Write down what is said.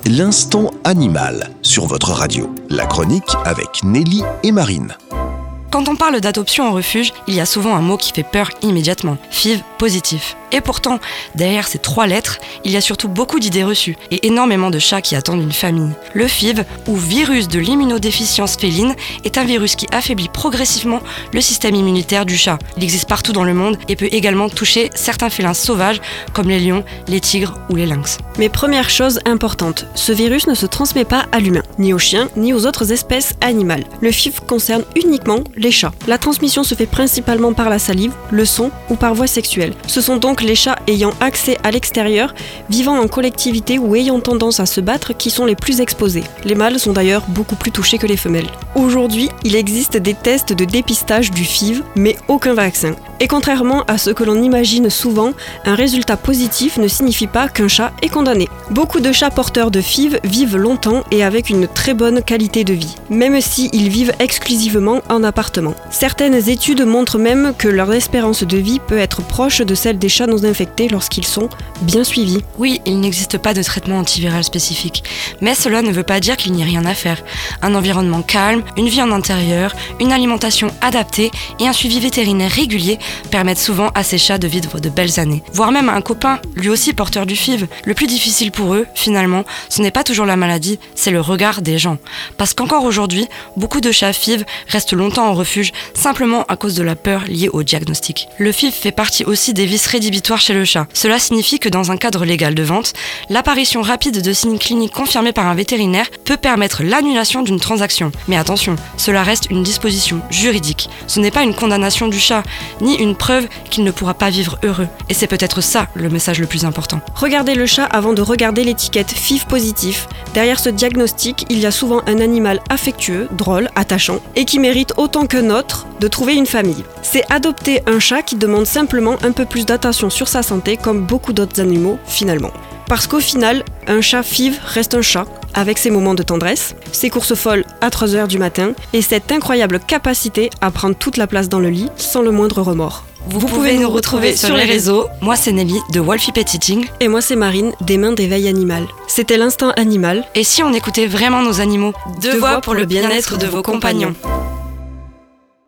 L'instant animal sur votre radio. La chronique avec Nelly et Marine. Quand on parle d'adoption en refuge, il y a souvent un mot qui fait peur immédiatement, FIV positif. Et pourtant, derrière ces 3 lettres, il y a surtout beaucoup d'idées reçues et énormément de chats qui attendent une famille. Le FIV, ou virus de l'immunodéficience féline, est un virus qui affaiblit progressivement le système immunitaire du chat. Il existe partout dans le monde et peut également toucher certains félins sauvages comme les lions, les tigres ou les lynx. Mais première chose importante, ce virus ne se transmet pas à l'humain, ni aux chiens, ni aux autres espèces animales. Le FIV concerne uniquement les chats. La transmission se fait principalement par la salive, le son ou par voie sexuelle. Ce sont donc les chats ayant accès à l'extérieur, vivant en collectivité ou ayant tendance à se battre qui sont les plus exposés. Les mâles sont d'ailleurs beaucoup plus touchés que les femelles. Aujourd'hui, il existe des tests de dépistage du FIV, mais aucun vaccin. Et contrairement à ce que l'on imagine souvent, un résultat positif ne signifie pas qu'un chat est condamné. Beaucoup de chats porteurs de FIV vivent longtemps et avec une très bonne qualité de vie, même s'ils vivent exclusivement en appartement. Certaines études montrent même que leur espérance de vie peut être proche de celle des chats non infectés lorsqu'ils sont bien suivis. Oui, il n'existe pas de traitement antiviral spécifique, mais cela ne veut pas dire qu'il n'y a rien à faire. Un environnement calme, une vie en intérieur, une alimentation adaptée et un suivi vétérinaire régulier permettent souvent à ces chats de vivre de belles années. Voire même à un copain, lui aussi porteur du FIV. Le plus difficile pour eux, finalement, ce n'est pas toujours la maladie, c'est le regard des gens. Parce qu'encore aujourd'hui, beaucoup de chats FIV restent longtemps en refuge simplement à cause de la peur liée au diagnostic. Le FIV fait partie aussi des vices rédhibitoires chez le chat. Cela signifie que dans un cadre légal de vente, l'apparition rapide de signes cliniques confirmés par un vétérinaire peut permettre l'annulation d'une transaction. Mais attention, cela reste une disposition juridique. Ce n'est pas une condamnation du chat, ni une preuve qu'il ne pourra pas vivre heureux. Et c'est peut-être ça le message le plus important. Regardez le chat avant de regarder l'étiquette FIV positif. Derrière ce diagnostic, il y a souvent un animal affectueux, drôle, attachant, et qui mérite autant qu'un autre de trouver une famille. C'est adopter un chat qui demande simplement un peu plus d'attention sur sa santé, comme beaucoup d'autres animaux finalement. Parce qu'au final, un chat FIV reste un chat, avec ses moments de tendresse, ses courses folles à 3h du matin, et cette incroyable capacité à prendre toute la place dans le lit sans le moindre remords. Vous pouvez nous retrouver sur les réseaux. Moi c'est Nelly de Wolfie Pet Eating. Et moi c'est Marine des Mains d'éveil animal. C'était l'instant animal. Et si on écoutait vraiment nos animaux, 2 voix pour le bien-être de vos compagnons.